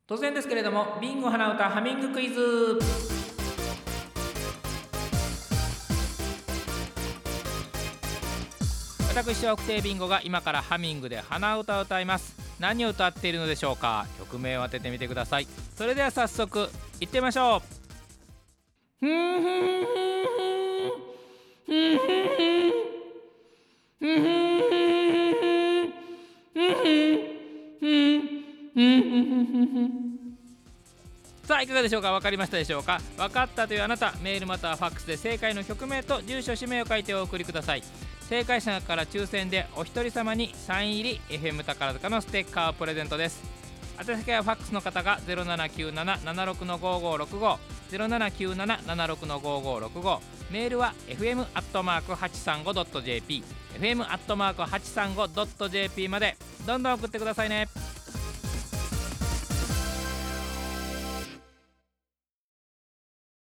突然ですけれども、ビンゴ花歌ハミングクイズ。私は奥亭ビンゴが今からハミングで鼻歌を歌います。何を歌っているのでしょうか。曲名を当ててみてください。それでは早速いってみましょう。さあいかがでしょうか。分かりましたでしょうか。分かったというあなた、メールまたはファックスで正解の曲名と住所氏名を書いてお送りください。正解者から抽選でお一人様にサイン入り FM 宝塚のステッカーをプレゼントです。宛先はファックスの方が 079776-5565 079776-5565、 メールは fm@835.jp fm@835.jp までどんどん送ってくださいね。